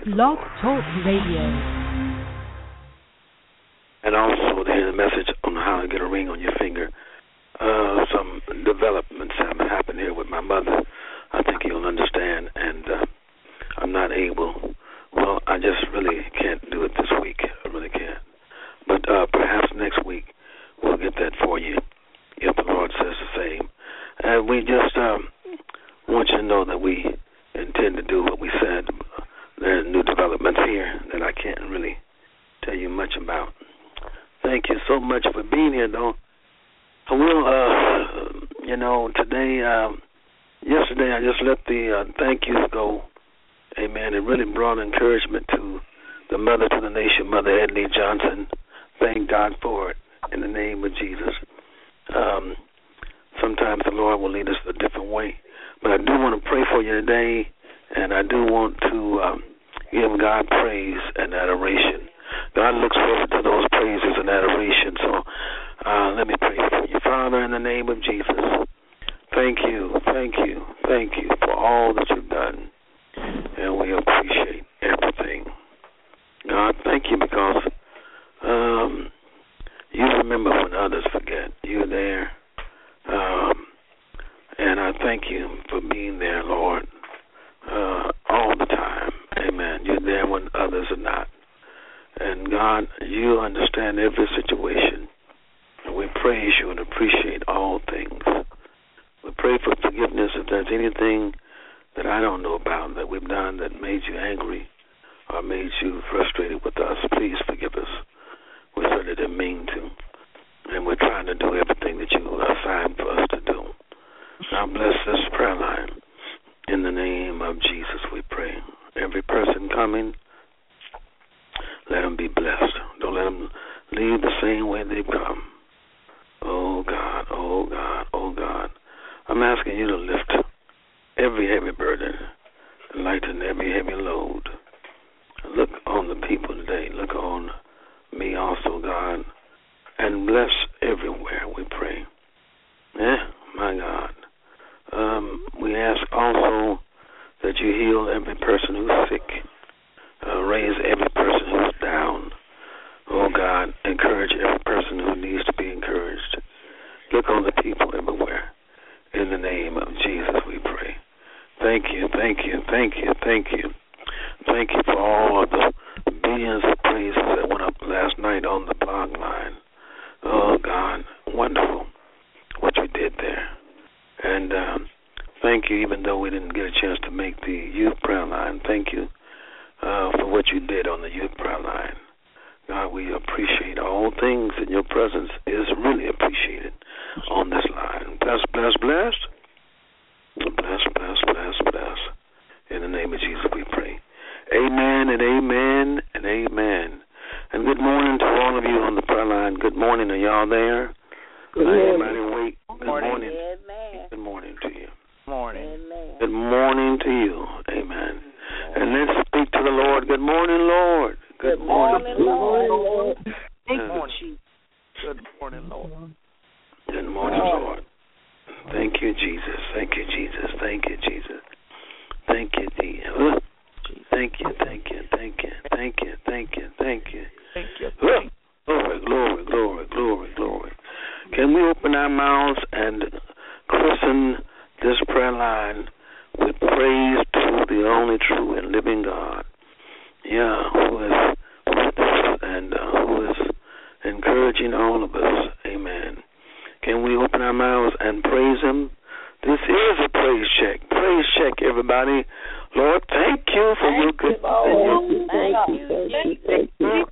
Blog Talk Radio. And also to hear the message on how to get a ring on your finger. Some developments have happened here with my mother. I think you'll understand, and I'm not able. Well, I just really can't do it this week. I really can't. But perhaps next week we'll get that for you, if the Lord says the same. And we just want you to know that we intend to do what we said. There are new developments here that I can't really tell you much about. Thank you so much for being here, though. I will, today, yesterday I just let the thank yous go. Amen. It really brought encouragement to the mother to the nation, Mother Edley Johnson. Thank God for it in the name of Jesus. Sometimes the Lord will lead us a different way. But I do want to pray for you today, and I do want to give God praise and adoration. God looks forward to those praises and adoration. So let me pray for you. Father, in the name of Jesus, thank you for all that you've done. And we appreciate everything. God, thank you because you remember when others forget. You're there. And I thank you for being there, Lord, all the time. Amen. You're there when others are not. And God, you understand every situation. And we praise you and appreciate all things. We pray for forgiveness if there's anything that I don't know about that we've done that made you angry or made you frustrated with us. Please forgive us. We certainly didn't mean to. And we're trying to do everything that you assigned for us to do. Now bless this prayer line. In the name of Jesus we pray. Every person coming, let them be blessed. Don't let them leave the same way they've come. Oh, God, oh, God, oh, God. I'm asking you to lift every heavy burden and lighten every heavy load. Look on the people today. Look on me also, God, and bless everywhere, we pray. My God. We ask also that you heal every person who's sick. Raise every person who's down. Oh, God, encourage every person who needs to be encouraged. Look on the people everywhere. In the name of Jesus, we pray. Thank you, thank you, thank you, thank you. Thank you for all of the billions of praises that went up last night on the blog line. Oh, God, wonderful what you did there. And thank you, even though we didn't get a chance to make the youth prayer line. Thank you for what you did on the youth prayer line. God, we appreciate all things, and your presence is really appreciated on this line. Bless, bless, bless. Bless, bless, bless, bless. In the name of Jesus we pray. Amen and amen and amen. And good morning to all of you on the prayer line. Good morning. Are y'all there? Good morning. Good morning. Amen. Good morning to you. Morning. Amen. Good morning to you. Amen. And let's speak to the Lord. Good morning, Lord. Good morning, Lord. Good morning. Good morning, Lord. Good morning, Lord. Thank you, Jesus. Thank you, Jesus. Thank you, Jesus. Thank you, Jesus. Thank you, thank you, thank you, thank you, thank you, thank you. Thank you. Glory, glory, glory, glory, glory. Can we open our mouths and christen this prayer line with praise to the only true and living God? Yeah, who is with us and who is encouraging all of us. Amen. Can we open our mouths and praise him? This is a praise check. Praise check, everybody. Lord, thank you for your good. Thank you. Thank you.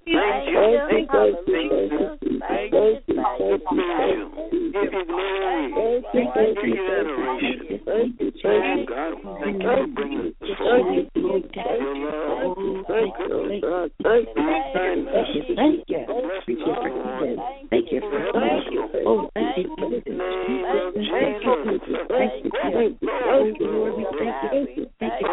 Give you glory. Give you adoration. God, thank you for bringing us forward. Your love. Thank you. Thank you. Thank you. Oh, thank you. Thank you. Thank you, Lord. We thank you. Thank you.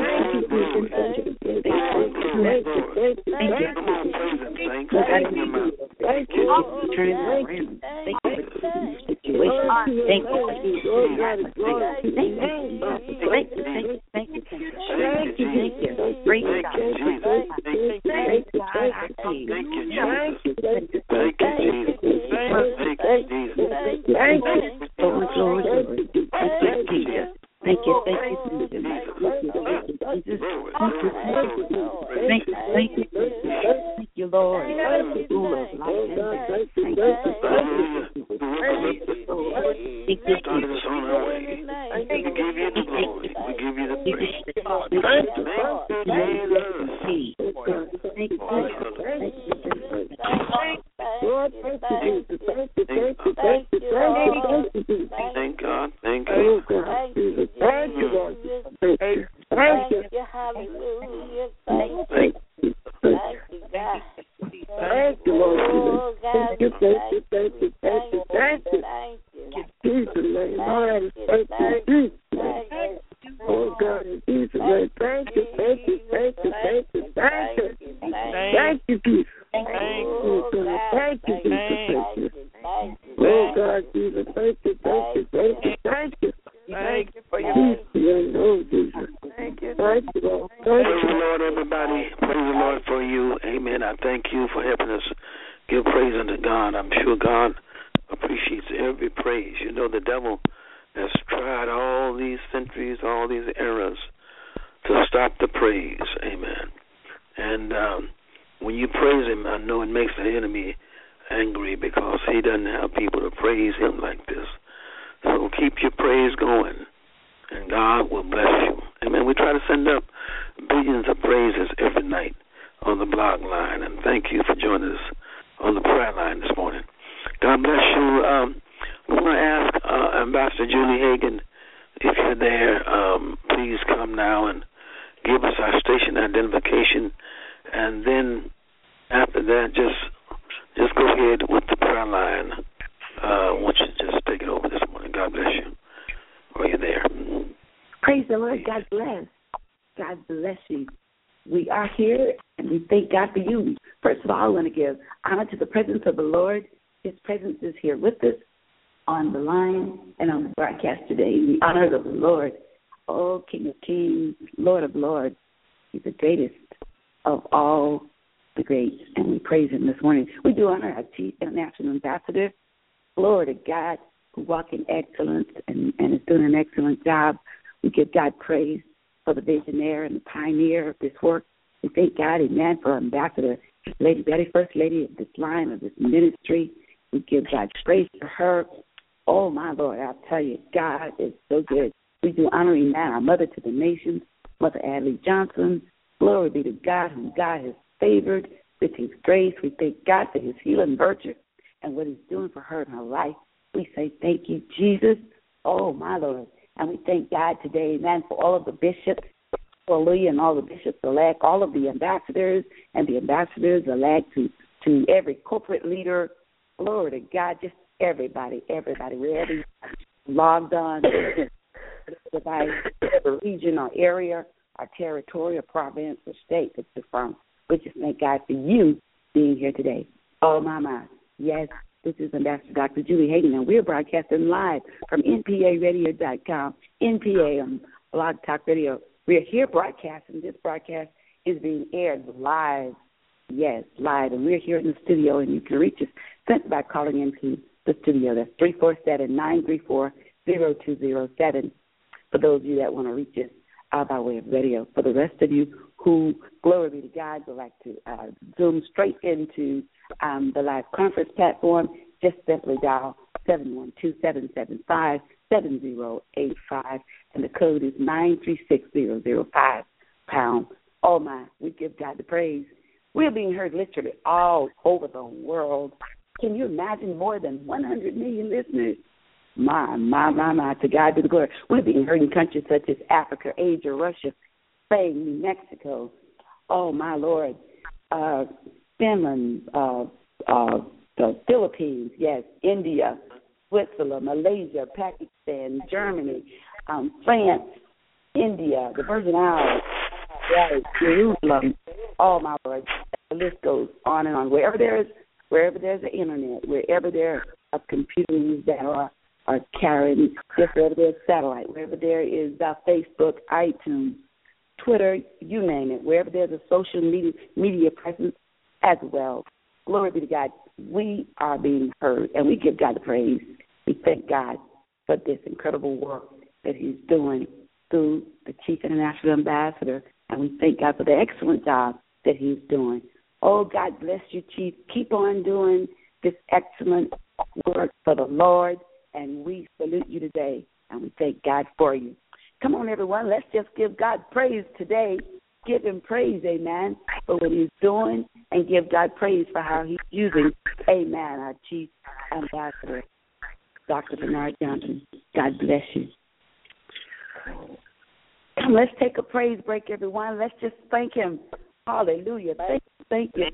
Thank you. Turn it around. Thank you for the situation. Thank you. Thank you. Thank you. Thank you. Thank you. Thank you. Great God. Thank you, Lord. Thank you, Lord. Started us on our way. We give you the glory. We give you the praise. Thank God. Thank you. Thank you, Lord. Thank you. Hallelujah. Thank you. Thank you, God. Thank you, Lord. Thank you. Thank you. Thank you. Thank you. Thank you. Jesus' name. Thank you. Oh God, in Jesus' name. Thank you. Thank you. Thank you. Thank you. Thank you. Thank you, Jesus. Thank you, Jesus. Oh God, Jesus. Thank you. Thank you. Thank you. Thank you. Thank you for your Oh, Jesus. Thank you. Thank you, Lord. Praise the Lord, everybody. Praise the Lord for you. Amen. I thank you for helping us give praise unto God. I'm sure God appreciates every praise. You know, the devil has tried all these centuries, all these eras to stop the praise. Amen. And when you praise him, I know it makes the enemy angry because he doesn't have people to praise him like this. So keep your praise going, and God will bless you. Amen. We try to send up billions of praises every night on the blog line, and thank you for joining us on the prayer line this morning. God bless you. We want to ask Ambassador Julie Hagan, if you're there, please come now and give us our station identification, and then after that, just go ahead with the prayer line. I want you to just take it over this morning. God bless you. Are you there? Praise the Lord. God bless. God bless you. We are here, and we thank God for you. First of all, I want to give honor to the presence of the Lord. His presence is here with us on the line and on the broadcast today. We honor the Lord, oh, King of Kings, Lord of Lords. He's the greatest of all the greats, and we praise him this morning. We do honor our Chief International Ambassador, glory to God, who walk in excellence and is doing an excellent job. We give God praise for the visionary and the pioneer of this work. We thank God, amen, for Ambassador Lady Betty, First Lady of this line, of this ministry. We give God praise for her. Oh, my Lord, I'll tell you, God is so good. We do honor, amen, our mother to the nations, Mother Adley Johnson. Glory be to God, whom God has favored with his grace. We thank God for his healing virtue and what he's doing for her in her life. We say thank you, Jesus. Oh, my Lord. And we thank God today, amen, for all of the bishops, hallelujah, and all the bishops-elect, all of the ambassadors and the ambassadors-elect to every corporate leader. Glory to God, just everybody, wherever you logged on, whatever region or area or territory or province or state that you're from. We just thank God for you being here today. Oh, my. Yes, this is Ambassador Dr. Julie Hagan, and we're broadcasting live from NPAradio.com, NPA on Blog Talk Radio. We're here broadcasting. This broadcast is being aired live. Yes, live. And we're here in the studio, and you can reach us simply by calling into the studio. That's 347-934-0207 for those of you that want to reach us by way of radio. For the rest of you who, glory be to God, would like to zoom straight into the live conference platform, just simply dial 712-775-7085, and the code is 936005 pound. Oh, my, we give God the praise. We're being heard literally all over the world. Can you imagine more than 100 million listeners? My, to God be the glory. We're being heard in countries such as Africa, Asia, Russia, Spain, New Mexico. Oh, my Lord. Finland, the Philippines, yes, India, Switzerland, Malaysia, Pakistan, Germany, France, India, the Virgin Islands, yes, Jerusalem. Oh, my Lord. The list goes on and on. Wherever there's an internet, wherever there are computers that are carrying, just wherever there's satellite, wherever there is Facebook, iTunes, Twitter, you name it, wherever there's a social media presence as well. Glory be to God. We are being heard, and we give God the praise. We thank God for this incredible work that he's doing through the Chief International Ambassador, And we thank God for the excellent job that he's doing. Oh, God bless you, Chief. Keep on doing this excellent work for the Lord, and we salute you today, and we thank God for you. Come on, everyone. Let's just give God praise today. Give him praise, amen, for what he's doing, and give God praise for how he's using, amen, our Chief Ambassador, Dr. Bernard Johnson. God bless you. Come, let's take a praise break, everyone. Let's just thank him. Hallelujah. Thank you.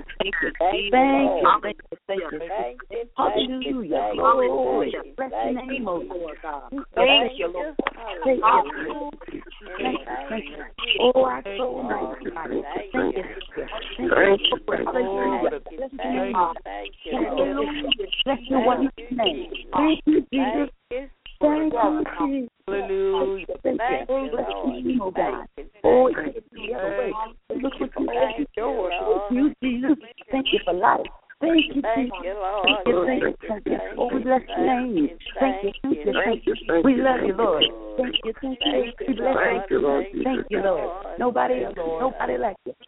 Hallelujah. Glory. Bless your name, O Lord God. Thank you, Lord. Thank you. Thank you. Oh, our soul knows God. Thank you. Hallelujah. Bless your name. Bless your wonderful name. Thank you, Jesus. Thank you, Jesus. Hallelujah. Thank you. Bless your name, O God. Oh, it's the other way. Look what you did. Thank you, Jesus. Thank you for life. Thank you, Jesus. Thank you. Oh, we bless your name. Thank you. We love you, Lord. Thank you. We bless you. Thank you, Lord. Nobody like you.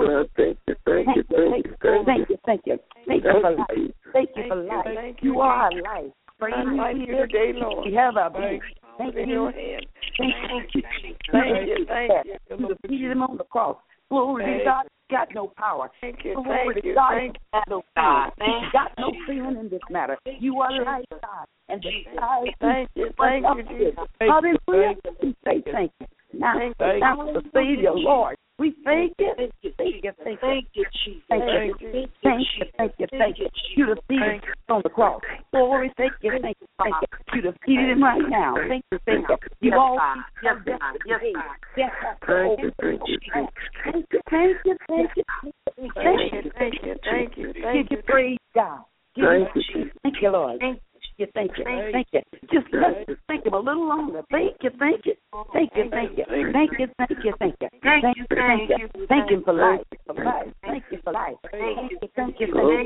Thank you for life. Thank you for life. You are our life. For you today, Lord. We have our being. Thank you. Thank you. You defeated him on the cross. Glory to God. Got no power. Glory to God. No God. Got no feeling in this matter. You are light, God. And the sky. Thank you, Jesus. Hallelujah. We say thank you. Now the Savior, Lord. We thank you. Thank you, Jesus. Thank you. You defeated on the cross. Glory, thank you. You defeated him right now. Thank you. You all your destiny. Yes, Thank you. Give you praise, God. Thank you, Lord. Thank you. Just let's thank him a little longer. Thank you. Thank you for life. Thank you for life. Thank you for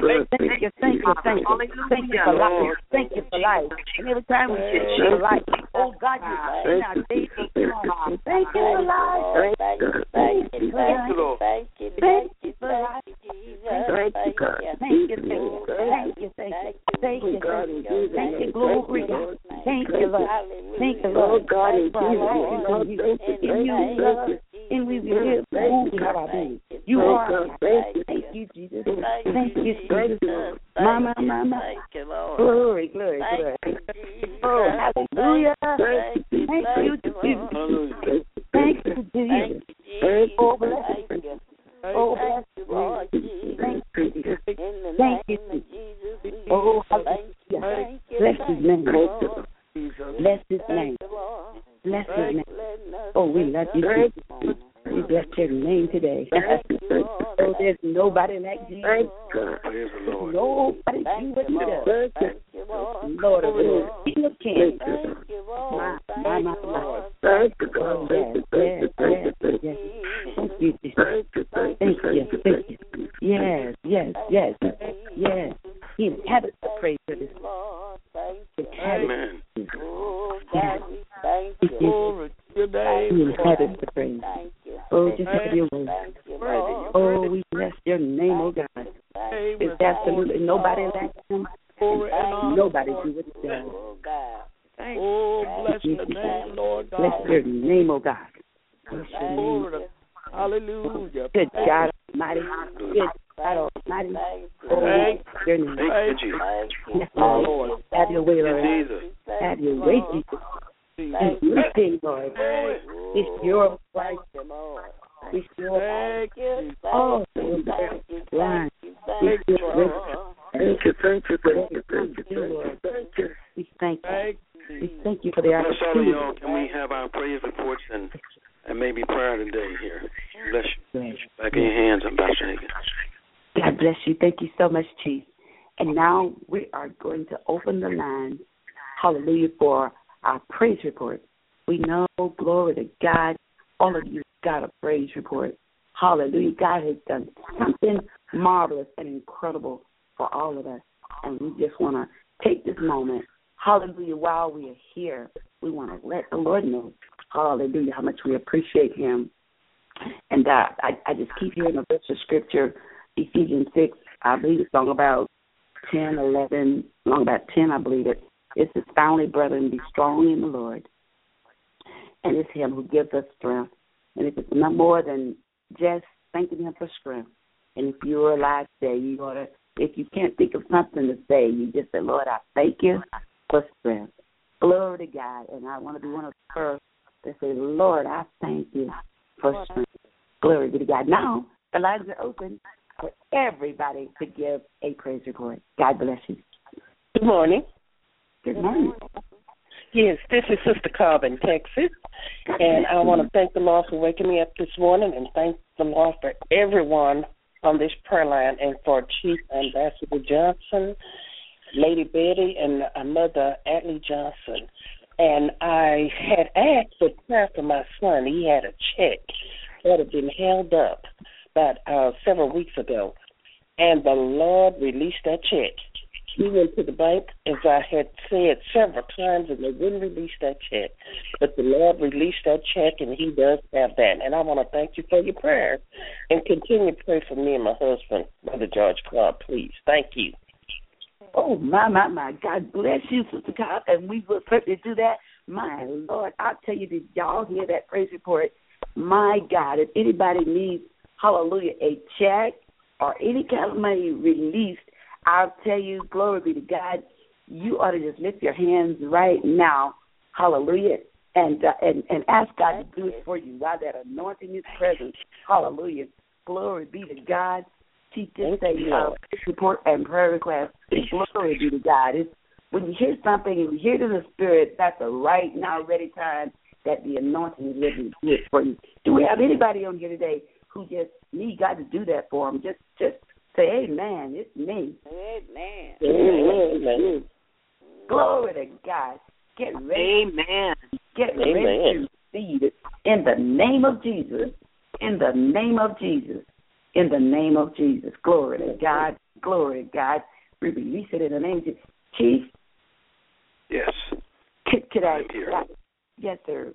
life. Thank you for life. And every time we share life, oh God, you're in our days. Thank you for life. Thank you for life. Thank you for life. Thank you. Thank you, glory. Thank you, Lord. Thank you, Lord. God is in you, love, and we live, move, have our being. You are. Thank you, Jesus. Thank you, Jesus. Mama. Glory. Oh, hallelujah. Thank you, Jesus. Thank you, Jesus. Oh, bless you. Oh, bless you, Lord. Thank you, Jesus. Thank you, Jesus. Oh, hallelujah. Bless his name. Bless his name. Bless his name. Oh, we love you, Jesus. We bless your name today. Oh, there's nobody like Jesus. Nobody do what he does. Lord of Lords, King of Kings. My Lord. Thank you, Jesus. Thank you. Yes. He inhabits the praise of his Lord. Amen. Thank you. He inhabits the praise. Oh, just have your way. Oh, we bless your name, oh God. There's absolutely nobody like him. Nobody do what he does. Oh, bless your name, Lord God. Bless your name, oh God. Bless your name. Hallelujah. Good God Almighty. Good God Almighty. Oh, your name. Thank you, Jesus. Lord. Have your way, Lord. Have your way, Jesus. And you sing, Lord. It's your right. It's your right. Oh, Lord. Thank you. We thank you. We thank you for the opportunity. Can we have our praise reports and maybe prayer today here? Bless you. Back in your hands, Ambassador Hagan. God bless you. Thank you so much, Chief. And now we are going to open the line, hallelujah, for our praise report. We know, glory to God, all of you got a praise report. Hallelujah. God has done something marvelous and incredible for all of us. And we just want to take this moment, hallelujah, while we are here, we want to let the Lord know, hallelujah, how much we appreciate him And I just keep hearing a verse of scripture, Ephesians 6, I believe it's long about 10, 11, long about 10, I believe it. It says, finally, brethren, be strong in the Lord. And it's him who gives us strength. And if it's no more than just thanking him for strength. And if you're alive today, you ought to, if you can't think of something to say, you just say, Lord, I thank you for strength. Glory to God. And I want to be one of the first to say, Lord, I thank you for strength. Glory be to God. Now, the lines are open for everybody to give a praise report. God bless you. Good morning. Good morning. Yes, this is Sister Cobb in Texas, and I want to thank the Lord for waking me up this morning and thank the Lord for everyone on this prayer line and for Chief Ambassador Johnson, Lady Betty, and Mother Atlee Johnson. And I had asked for prayer for my son. He had a check that had been held up about several weeks ago, and the Lord released that check. He went to the bank, as I had said several times, and they wouldn't release that check. But the Lord released that check, and he does have that. And I want to thank you for your prayer. And continue to pray for me and my husband, Brother George Clark, please. Thank you. Oh, my. God bless you, Sister Cobb, and we will certainly do that. My Lord, I'll tell you, did y'all hear that praise report? My God, if anybody needs, hallelujah, a check or any kind of money released, I'll tell you, glory be to God, you ought to just lift your hands right now, hallelujah, and ask God to do it for you while that anointing is present. Hallelujah. Glory be to God. Teach this report and prayer request. Glory be to God. When you hear something and you hear it in the Spirit, that's a right now ready time that the anointing is ready to do it for you. Do we have anybody on here today who just need God to do that for them? Just say, amen, it's me. Amen. Amen. Glory to God. Get ready. Amen. Get ready to receive it in the name of Jesus. In the name of Jesus. In the name of Jesus. Glory to God. Glory to God. We release it in the name of Jesus. Chief? Yes. Could I? Yes, sir.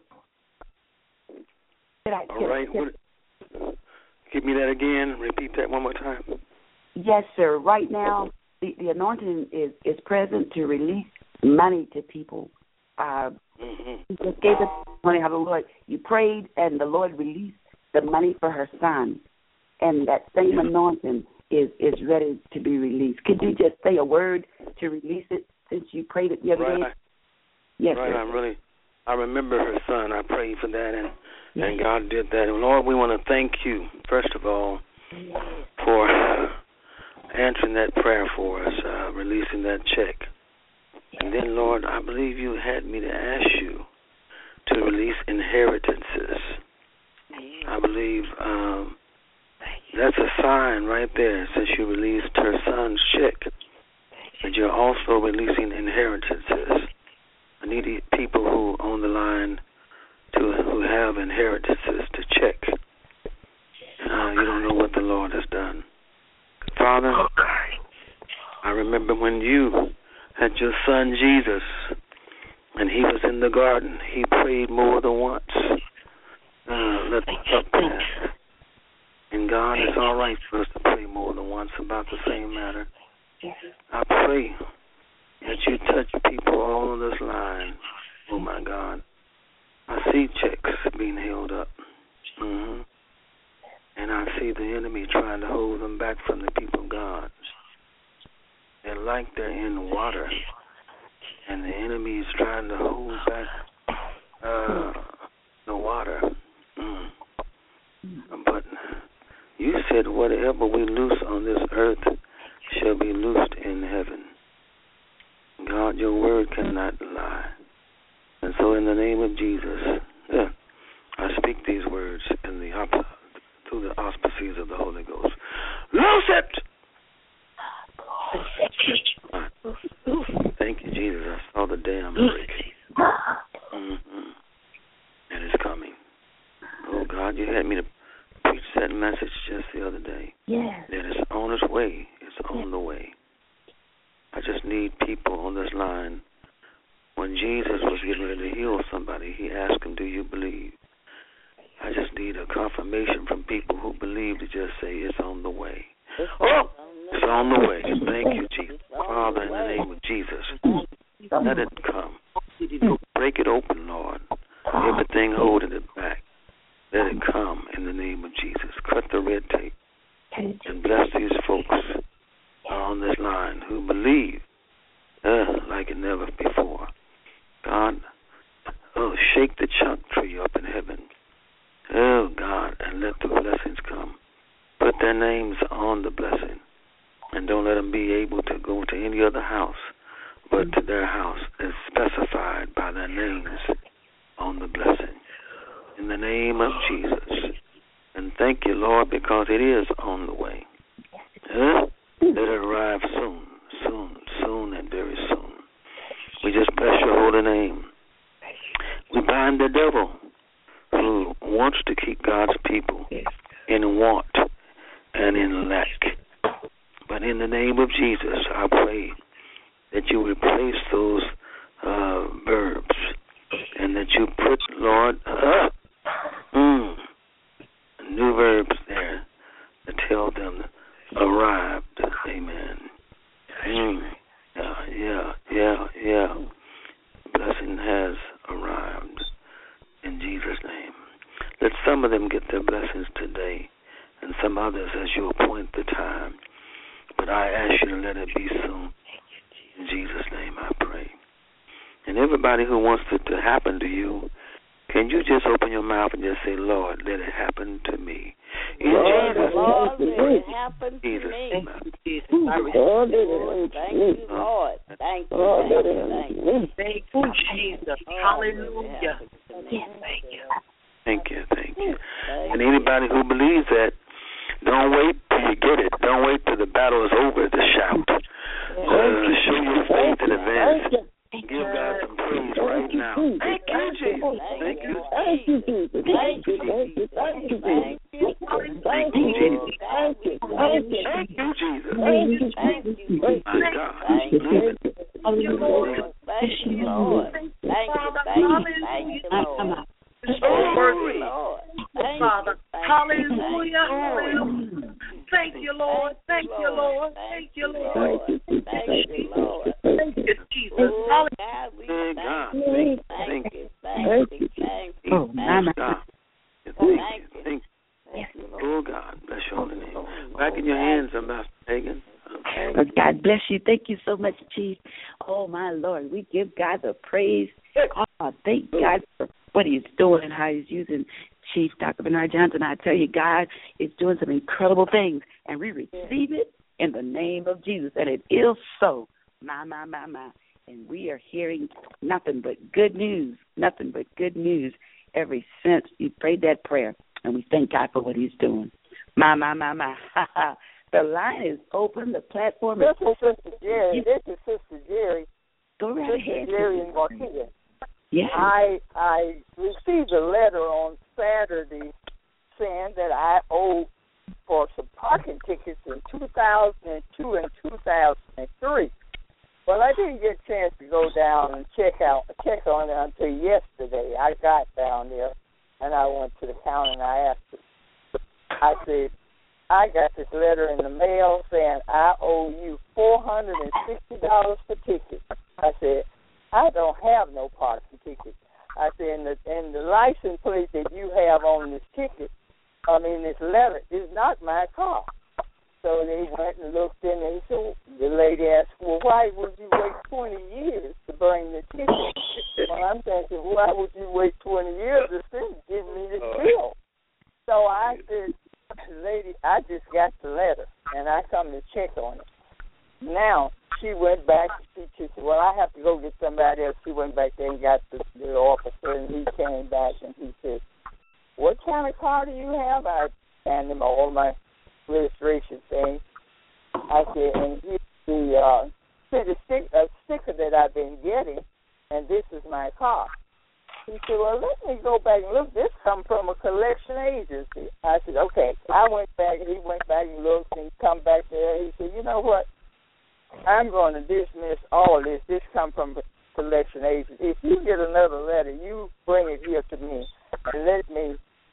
All right. Give me that again. Repeat that one more time. Yes, sir. Right now, the anointing is present to release money to people. You just gave us money, how the Lord, you prayed, and the Lord released the money for her son. And that same anointing is ready to be released. Could you just say a word to release it since you prayed it the other day? Yes, right. sir. I remember her son. I prayed for that, and God did that. And Lord, we want to thank you, first of all, for answering that prayer for us, releasing that check. And then, Lord, I believe you had me to ask you to release inheritances. I believe that's a sign right there, since you released her son's check, that you're also releasing inheritances. I need people who on the line who have inheritances to check. You don't know what the Lord has done. Father, I remember when you had your son Jesus, and he was in the garden. He prayed more than once. Let the cup pass. And God, it's all right for us to pray more than once about the same matter. I pray that you touch people all on this line. Oh, my God. I see checks being held up. And I see the enemy trying to hold them back from the people of God. They're like they're in water, and the enemy is trying to hold back the water. But you said whatever we loose on this earth shall be loosed in heaven. God, your word cannot lie. And so in the name of Jesus, I speak these words in through the auspices of the Holy Ghost. Loose it! Thank you, Jesus. I saw the dam break. And it's coming. Oh, God, you had me to preach that message just the other day. Yes. That it's on its way. It's on the way. I just need people on this line. When Jesus was getting ready to heal somebody, he asked him, do you believe? I just need a confirmation from people who believe to just say it's on the way. Oh, it's on the way. Thank you, Jesus. Father, in the name of Jesus, let it come. Break it open, Lord. Everything holding it back, let it come in the name of Jesus. Cut the red tape and bless these folks on this line who believe like never before. God, shake the chunk tree up in heaven. Oh, God, and let the blessings come. Put their names on the blessing, and don't let them be able to go to any other house but to their house as specified by their names on the blessing. In the name of Jesus. And thank you, Lord, because it is on the way. Let it arrive soon, and very soon. We just bless your holy name. We bind the devil who wants to keep God's people in want and in lack. But in the name of Jesus, I pray that you replace those verbs and that you put, Lord, new verbs there to tell them arrived. Amen. Yeah. Blessing has arrived in Jesus' name. Let some of them get their blessings today and some others as you appoint the time. But I ask you to let it be soon. In Jesus' name I pray. And everybody who wants it to happen to you, can you just open your mouth and just say, Lord, let it happen to me. In Jesus' Lord, let it happen to Jesus' me. name. Lord, thank you, Lord. Thank you. Thank you, Jesus. Hallelujah. Thank you. And anybody who believes that, don't wait till you get it. Don't wait till the battle is over to shout. Show your faith in advance. Give God some praise right now. Thank you, Jesus. Thank you. Thank you, Jesus. Thank you, Jesus. Thank you, Jesus. Thank you, Jesus. Thank you, Jesus. Thank you. My God. Thank you. Thank you, Lord. Thank you, Lord. Thank you, Lord. Glory, Lord. Father. Hallelujah. Thank you, Lord. Thank you, Lord. Thank you, Lord. Thank you, Lord. Thank you, Jesus. Oh, God, we thank you. Thank you. Oh, my God. Thank you. Oh, God. Bless your holy name. Back in your hands, Ambassador Hagan. God bless you. Thank you so much, Chief. Oh, my Lord. We give God the praise. Oh, thank God for what he's doing and how he's using Chief Dr. Bernard Johnson. I tell you, God is doing some incredible things, and we receive it in the name of Jesus. And it is so. My. And we are hearing nothing but good news ever since you prayed that prayer. And we thank God for what he's doing. My. The line is open. The platform is open. This is Sister Jerry. Go right ahead. Jerry in Waukegan. Yeah. I received a letter on Saturday saying that I owe for some parking tickets in 2002 and 2003. Well, I didn't get a chance to go down and check on it until yesterday. I got down there, and I went to the counter, and I asked her. I said, I got this letter in the mail saying I owe you $460 for tickets. I said, I don't have no parking tickets. I said, and the license plate that you have on this ticket, this letter, is not my car. So they went and looked in, and the lady asked, well, why would you wait 20 years to bring the ticket? Well, I'm thinking, why would you wait 20 years to give me this bill? So I said, lady, I just got the letter, and I come to check on it. Now, she went back, she said, well, I have to go get somebody else. She went back there and got the officer, and he came back, and he said, what kind of car do you have? I handed him all my registration thing. I said, and here's the sticker that I've been getting, and this is my car. He said, well, let me go back and look. This comes from a collection agency. I said, okay. I went back, and he went back and looked, and come back there. He said, you know what? I'm going to dismiss all this. This comes from a collection agency. If you get another letter, you bring it here to me and let me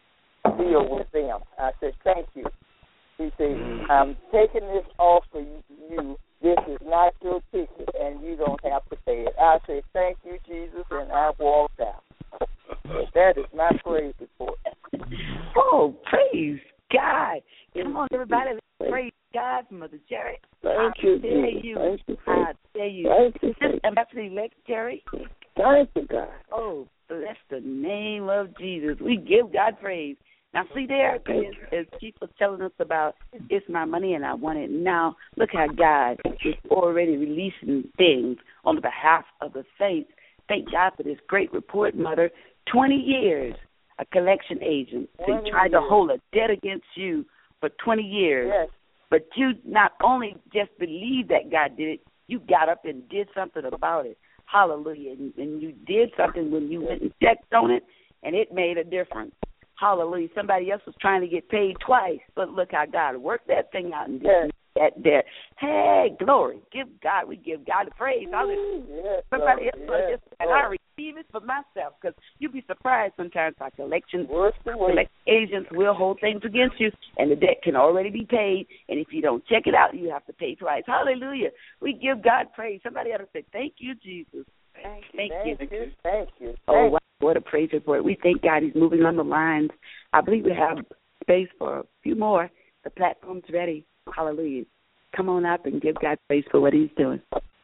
deal with them. I said, thank you. He said, I'm taking this off for you. This is not your ticket, and you don't have to pay it. I said, thank you, Jesus, and I walked out. That is my praise report. Oh, praise God. Come on, everybody. Let's praise God for Mother Jerry. Thank you, I tell you. This Ambassador-elect Jerry. Thank you, God. Oh, bless the name of Jesus. We give God praise. Now, see there, as Chief was telling us about, it's my money and I want it now. Look how God is already releasing things on behalf of the saints. Thank God for this great report, Mother. 20 years, a collection agent. They tried to hold a debt against you for 20 years. Yes. But you not only just believed that God did it, you got up and did something about it. Hallelujah. And you did something when you went and checked on it, and it made a difference. Hallelujah. Somebody else was trying to get paid twice, but look how God worked that thing out and did that there. Hey, glory. We give God the praise. Hallelujah. Somebody else and I receive it for myself, because you'd be surprised sometimes our collection agents will hold things against you, and the debt can already be paid, and if you don't check it out, you have to pay twice. Hallelujah. We give God praise. Somebody ought to say, thank you, Jesus. Thank you. Oh, wow. What a praise report. We thank God he's moving on the lines. I believe we have space for a few more. The platform's ready. Hallelujah. Come on up and give God praise for what he's doing.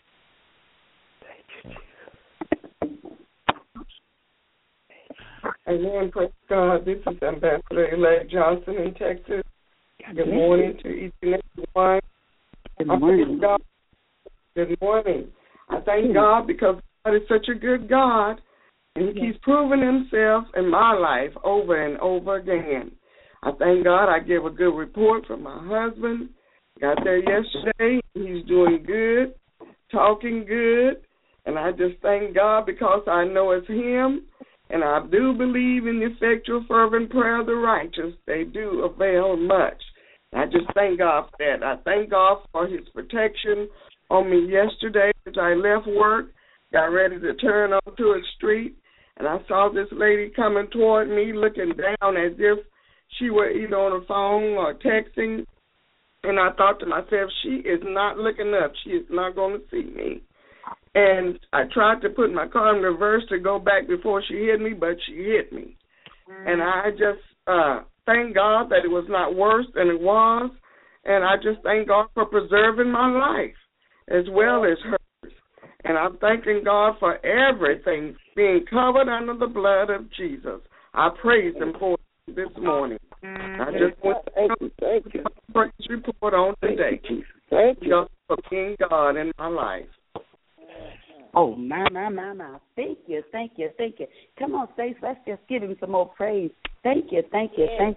Amen. Praise God. This is Ambassador-elect Johnson in Texas. Good morning to each and every one. Good morning. Good morning. I thank God because God is such a good God, and he keeps proving himself in my life over and over again. I thank God I gave a good report from my husband. Got there yesterday. He's doing good, talking good, and I just thank God because I know it's him, and I do believe in the effectual, fervent prayer of the righteous. They do avail much. I just thank God for that. I thank God for his protection on me yesterday as I left work, got ready to turn onto a street, and I saw this lady coming toward me looking down as if she were either on the phone or texting, and I thought to myself, she is not looking up. She is not going to see me. And I tried to put my car in reverse to go back before she hit me, but she hit me. And I just thank God that it was not worse than it was, and I just thank God for preserving my life as well as hers. And I'm thanking God for everything being covered under the blood of Jesus. I praise him for it this morning. I just want to thank you. Praise report on today. Thank you for being God in my life. Oh, my. Thank you. Come on, Stace, let's just give him some more praise. Thank you. Come,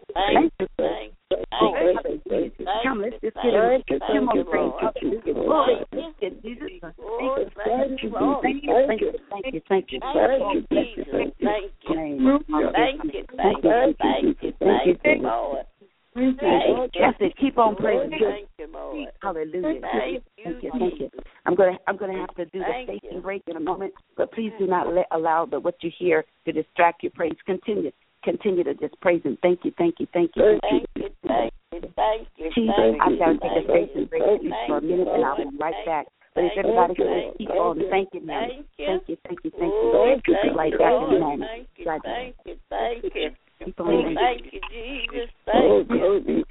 let's just give him some more praise. Glory to Jesus. Thank you, Lord. That's it. Keep on praising. Thank you, Lord. Hallelujah. Thank you. I'm going to have to do the station break in a moment, but please do not allow what you hear to distract your praise. Continue to just praise him. Thank you. Thank you. Chief, I've got to take a station break for a minute, and I'll be right back. But if everybody could just keep on thanking him. Thank you. Like that in a moment. Thank you. Keep on Thank you, Jesus. Thank you.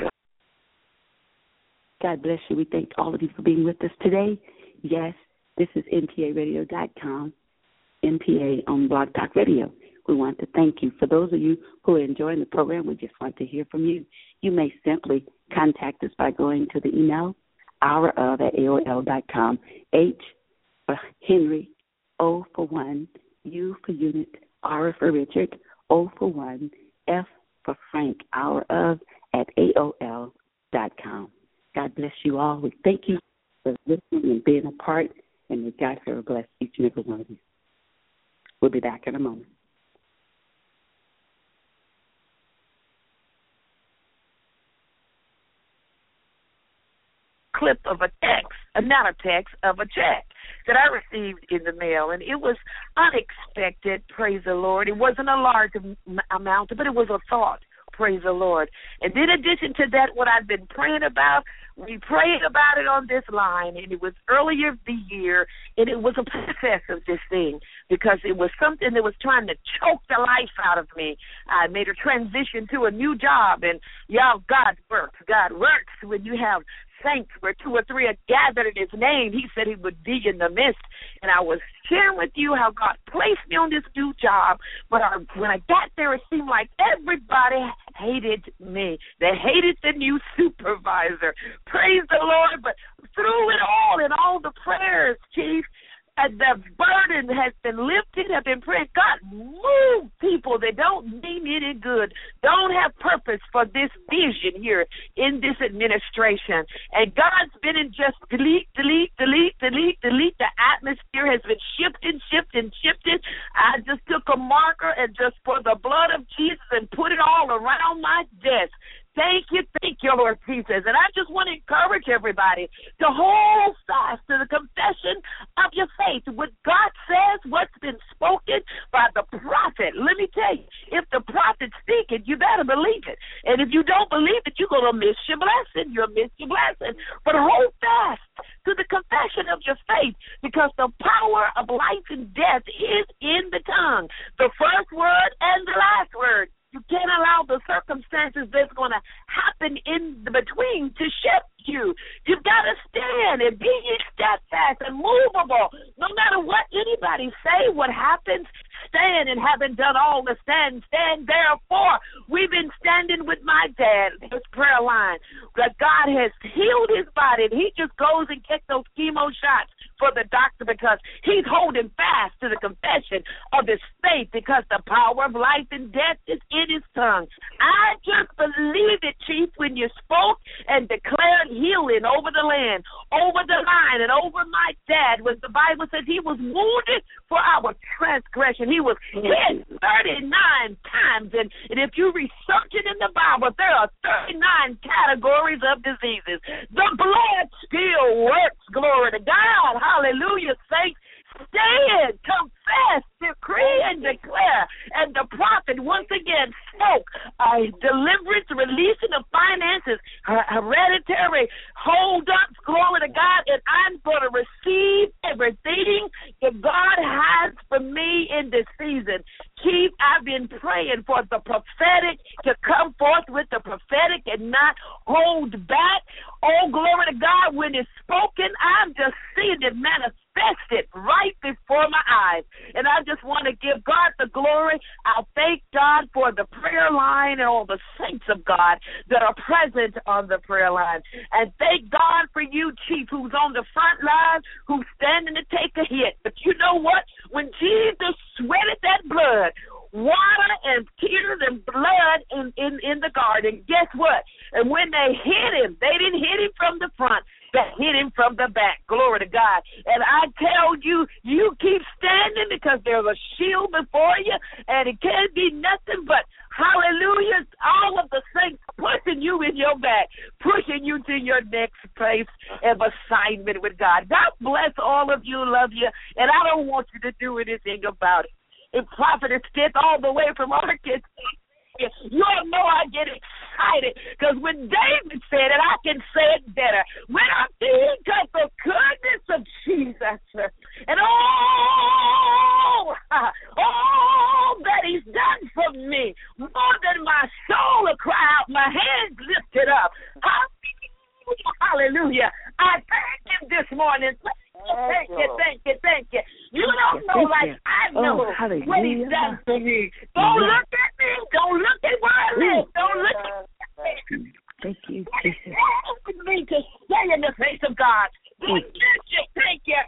God bless you. We thank all of you for being with us today. Yes, this is NPARadio.com, NPA on Blog Talk Radio. We want to thank you. For those of you who are enjoying the program, we just want to hear from you. You may simply contact us by going to the email, hourofat@aol.com, H for Henry, O for 1, U for unit, R for Richard, O for 1, F for Frank, hourofat@aol.com. God bless you all. We thank you for listening and being a part, and may God ever bless each and every one of you. We'll be back in a moment. Clip of a text, not a text, of a check that I received in the mail, and it was unexpected, praise the Lord. It wasn't a large amount, but it was a thought, Praise the Lord. And in addition to that, what I've been praying about, we prayed about it on this line, and it was earlier the year, and it was a process of this thing because it was something that was trying to choke the life out of me. I made a transition to a new job, and y'all, God works. God works when you have saints where 2 or 3 are gathered in his name. He said he would be in the midst. And I was sharing with you how God placed me on this new job. But when I got there, it seemed like everybody hated me. They hated the new supervisor. Praise the Lord. But through it all and all the prayers, Chief, and the burden has been lifted, have been praying. God, move people that don't mean any good, don't have purpose for this vision here in this administration. And God's been in just delete. The atmosphere has been shifting. I just took a marker and just for the blood of Jesus and put it all around my desk. Thank you, Lord Jesus. And I just want to encourage everybody to hold fast to the confession of your faith. What God says, what's been spoken by the prophet. Let me tell you, if the prophet's speaking, you better believe it. And if you don't believe it, you're going to miss your blessing. You'll miss your blessing. But hold fast to the confession of your faith because the power of life and death is in the tongue. The first word and the last word. You can't allow the circumstances that's going to happen in the between to shift you. You've got to stand and be steadfast and movable. No matter what anybody say, what happens, stand, and having done all to stand therefore. We've been standing with my dad, his prayer line, that God has healed his body, and he just goes and gets those chemo shots for the doctor because he's holding fast to the confession of his faith because the power of life and death is in his tongue. I just believe it, Chief, when you spoke and declared healing over the land, over the line, and over my dad, when the Bible says he was wounded for our transgression. He was hit 39 times, and if you research it in the Bible, there are 39 categories of diseases. The blood still works, glory to God. Hallelujah, saints. Stand, confess, decree, and declare. And the prophet once again spoke deliverance, releasing of finances, hereditary hold-ups, glory to God, and I'm going to receive everything that God has for me in this season. Chief, I've been praying for the prophetic to come forth with the prophetic and not hold back. Oh, glory to God, when it's spoken, I'm just seeing it manifested right before my eyes. And I just want to give God the glory. I thank God for the prayer line and all the saints of God that are present on the prayer line. And thank God for you, Chief, who's on the front line, who's standing to take a hit. But you know what? When Jesus sweated that blood, water and tears and blood in the garden, guess what? And when they hit him, they didn't hit him from the front. They hit him from the back. Glory to God. And I tell you, you keep standing because there's a shield before you, and it can't be nothing but, hallelujah, all of the saints pushing you in your back, pushing you to your next place of assignment with God. God bless all of you, love you, and I don't want you to do anything about it. And Prophetess Stith all the way from Arkansas, you all know I get excited because when David said it, I can say it better. When I think of the goodness of Jesus and all that he's done for me, more than my soul will cry out, my hands lifted up. Hallelujah. I thank him this morning. Thank you. You don't know like I know what he's done for me. Don't look at me. Don't look at where I live. Don't look at me. Thank you, Jesus. Help me to stay in the face of God. Thank you.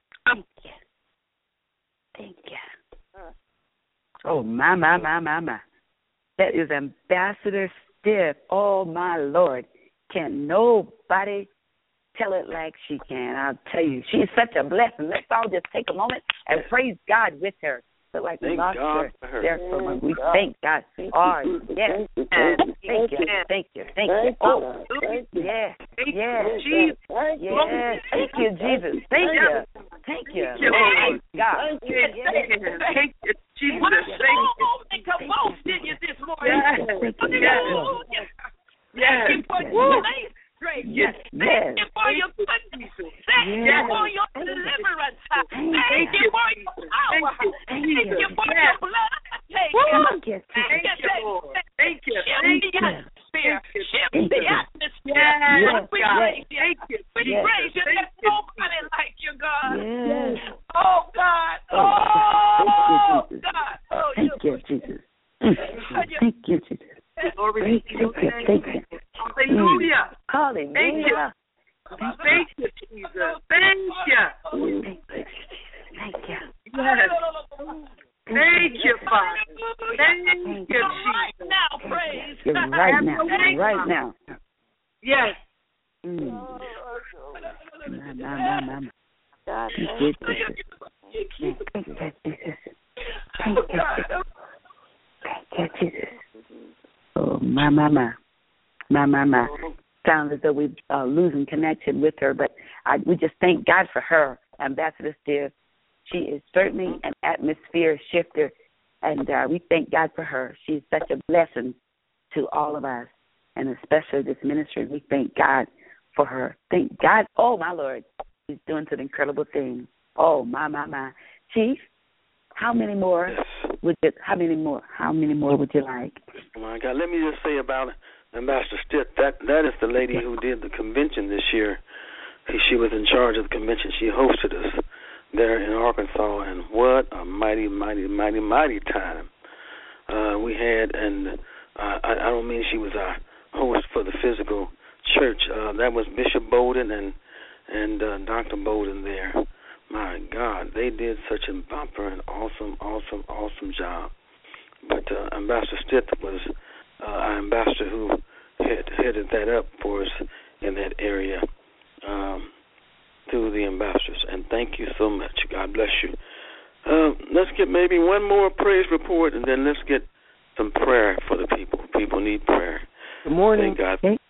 Thank you. Oh, my. That is Ambassador Stith. Oh, my Lord. Can nobody tell it like she can? I'll tell you, she's such a blessing. Let's all just take a moment and praise God with her. So like we lost her there for a moment. We thank God. Oh, yes. Thank you. Oh, yes. Thank you, Jesus. Thank you. Oh, God. Thank you, Jesus. What a soul that can boast in you this morning. Hallelujah. Thank you for your grace. Yes. Thank you for your goodness. Thank you for your deliverance. Thank you for your power. Thank you for your blood. Thank you. Thank you, Lord. Thank you. Shift the atmosphere. Shift the atmosphere. We praise you. We praise you. There's nobody like you, God. Oh, God. Oh, God. Oh, thank you, Jesus. Thank you, Jesus. Glory to your name. Hallelujah. Hallelujah. Thank you, Jesus. Thank you. Thank you. Yes. Thank you, Father. Thank you, Jesus. Right now, praise. Right now. Right now. Yes. My. Thank you, Jesus. Thank you, Jesus. Thank you, Jesus. Oh, my. Sounds as though we're losing connection with her, but we just thank God for her, Ambassador Stiff. She is certainly an atmosphere shifter, and we thank God for her. She's such a blessing to all of us, and especially this ministry. We thank God for her. Thank God. Oh, my Lord. He's doing some incredible things. Oh, my. Chief, how many more would you like? Oh, my God. Let me just say about Ambassador Stitt, that is the lady who did the convention this year. She was in charge of the convention. She hosted us there in Arkansas, and what a mighty time we had. And I don't mean she was our host for the physical church. That was Bishop Bowden and Dr. Bowden there. My God, they did such a bumper and awesome job. But Ambassador Stitt was our ambassador who headed that up for us in that area through the ambassadors. And thank you so much. God bless you. Let's get maybe one more praise report, and then let's get some prayer for the people. People need prayer. Good morning. Thank God.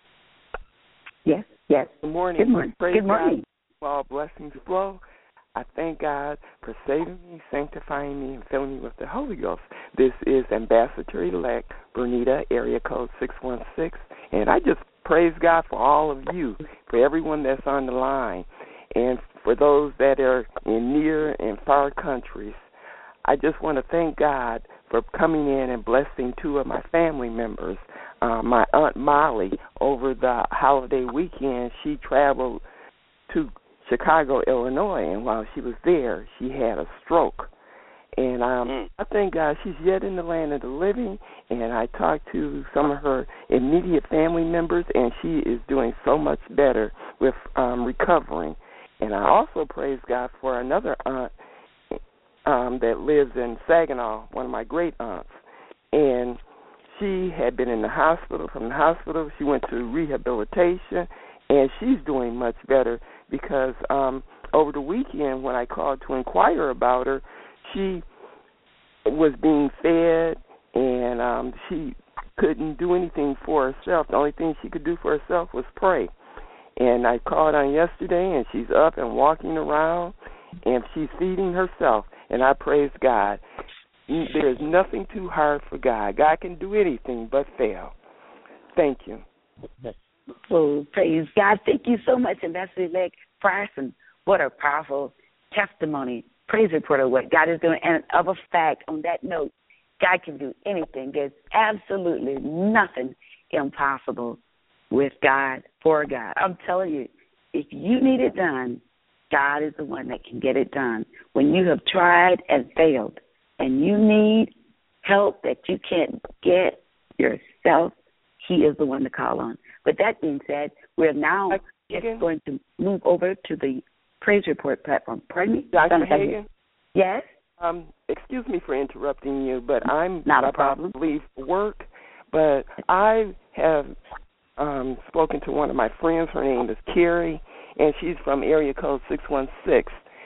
Yes. Good morning. Good morning. Praise Good morning. God. All blessings flow. I thank God for saving me, sanctifying me, and filling me with the Holy Ghost. This is Ambassador-elect Bernita, area code 616. And I just praise God for all of you, for everyone that's on the line, and for those that are in near and far countries. I just want to thank God for coming in and blessing two of my family members. My Aunt Molly, over the holiday weekend, she traveled to Chicago, Illinois, and while she was there, she had a stroke. And I thank God she's yet in the land of the living, and I talked to some of her immediate family members, and she is doing so much better with recovering. And I also praise God for another aunt that lives in Saginaw, one of my great aunts, and she had been in the hospital. From the hospital, she went to rehabilitation, and she's doing much better because over the weekend when I called to inquire about her, she was being fed, and she couldn't do anything for herself. The only thing she could do for herself was pray. And I called on yesterday, and she's up and walking around, and she's feeding herself, and I praise God. There is nothing too hard for God. God can do anything but fail. Thank you. Oh, praise God. Thank you so much, Ambassador-elect Frierson. What a powerful testimony, praise report of what God is doing. And of a fact, on that note, God can do anything. There's absolutely nothing impossible with God, for God. I'm telling you, if you need it done, God is the one that can get it done. When you have tried and failed and you need help that you can't get yourself, He is the one to call on. But that being said, we're now just going to move over to the praise report platform. Pardon me? Dr. Hagan? Yes? Excuse me for interrupting you, but I'm not a about problem. to leave for work. But I have spoken to one of my friends. Her name is Carrie, and she's from area code 616.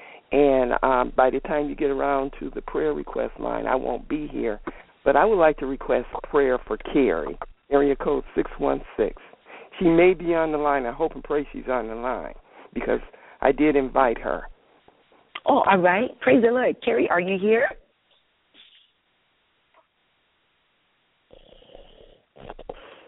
And by the time you get around to the prayer request line, I won't be here. But I would like to request prayer for Carrie, area code 616. She may be on the line. I hope and pray she's on the line because I did invite her. Oh, all right. Praise the Lord. Carrie, are you here?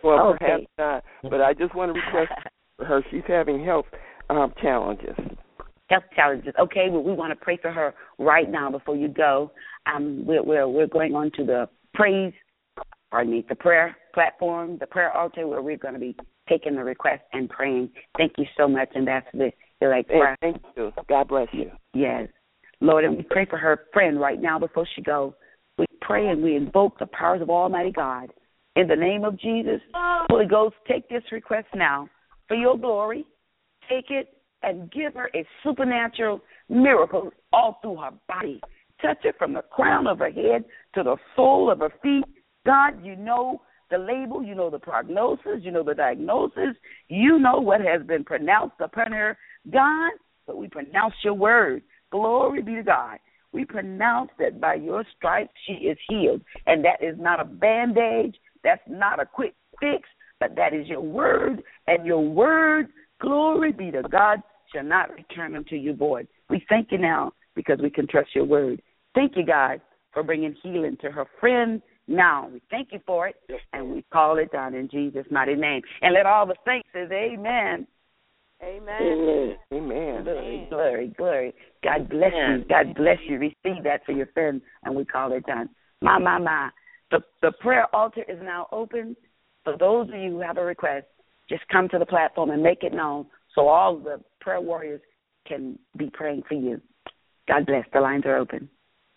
Well, Okay. perhaps not. But I just want to request for her. She's having health challenges. Health challenges. Okay, well, we want to pray for her right now before you go. We're going on to the the prayer platform, the prayer altar, where we're going to be taking the request and praying. Thank you so much, Ambassador. Thank you. God bless you. Yes. Lord, and we pray for her friend right now before she goes. We pray and we invoke the powers of Almighty God. In the name of Jesus, Holy Ghost, take this request now for your glory. Take it and give her a supernatural miracle all through her body. Touch her from the crown of her head to the sole of her feet. God, you know the label, you know the prognosis, you know the diagnosis, you know what has been pronounced upon her. God, but we pronounce your word. Glory be to God. We pronounce that by your stripes she is healed. And that is not a bandage. That's not a quick fix, but that is your word. And your word, glory be to God, shall not return unto you void. We thank you now because we can trust your word. Thank you, God, for bringing healing to her friend now. We thank you for it, and we call it done in Jesus' mighty name. And let all the saints say amen. Amen. Amen. Glory. God bless you. God bless you. Receive that for your friend, and we call it done. My. The prayer altar is now open. For those of you who have a request, just come to the platform and make it known so all the prayer warriors can be praying for you. God bless. The lines are open.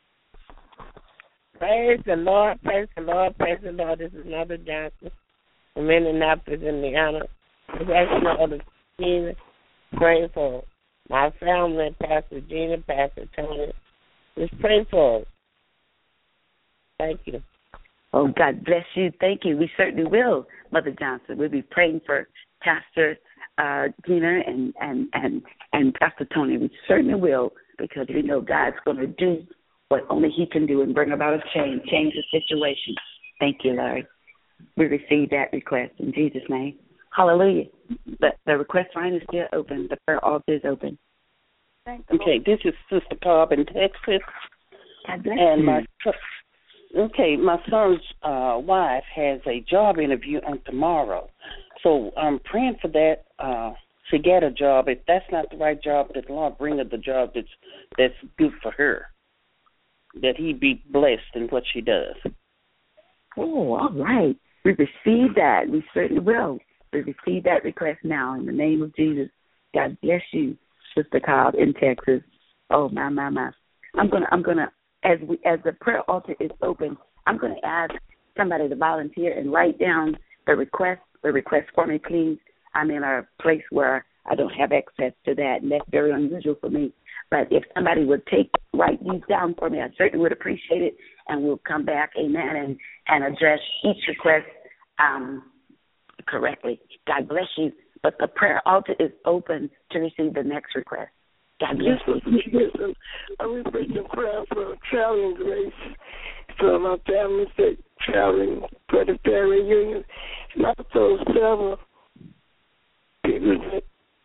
Praise the Lord, praise the Lord, praise the Lord. This is Mother Johnson from Indianapolis, Indiana. Just asking all the team pray for my family, Pastor Gina, Pastor Tony. Just pray for us. Thank you. Oh, God bless you. Thank you. We certainly will, Mother Johnson. We'll be praying for Pastor Gina and Pastor Tony. We certainly will, because we know God's going to do what only he can do and bring about a change the situation. Thank you, Lord. We receive that request in Jesus' name. Hallelujah. The request line is still open. The prayer altar is open. Okay, this is Sister Cobb in Texas. God bless and you. My son's wife has a job interview on tomorrow. So I'm praying for that to get a job. If that's not the right job, that the Lord bring her the job that's good for her, that he be blessed in what she does. Oh, all right. We receive that. We certainly will. We receive that request now in the name of Jesus. God bless you, Sister Cobb in Texas. Oh, my. I'm gonna as the prayer altar is open, I'm gonna ask somebody to volunteer and write down the request for me, please. I'm in a place where I don't have access to that, and that's very unusual for me. But if somebody would write these down for me, I certainly would appreciate it, and we'll come back, amen, and address each request correctly. God bless you. But the prayer altar is open to receive the next request. God bless you. I will bring the prayer for traveling grace for my family that's traveling for the family reunion. And also several people that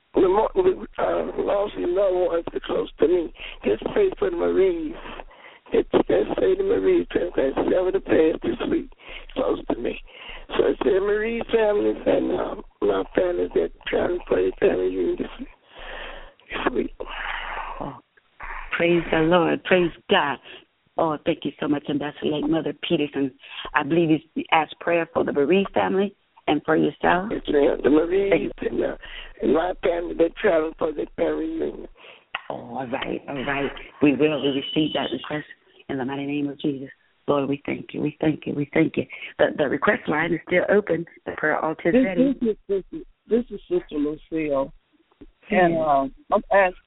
lost their loved ones that are close to me. Just pray for the Maries. Let's say the Maries, that's several to pass this week close to me. So it's the Marie families and my family that traveling for the family reunion this week. Oh, praise the Lord. Praise God. Oh, thank you so much, Ambassador Lake Mother Peterson. I believe you asked prayer for the Marie family and for yourself. Yes, ma'am. The Maries and my family that travel for the family reunion. Oh, all right. We receive that request in the mighty name of Jesus. Lord, we thank you. The request line is still open. The prayer altar is ready. This is Sister Lucille. And I'm asking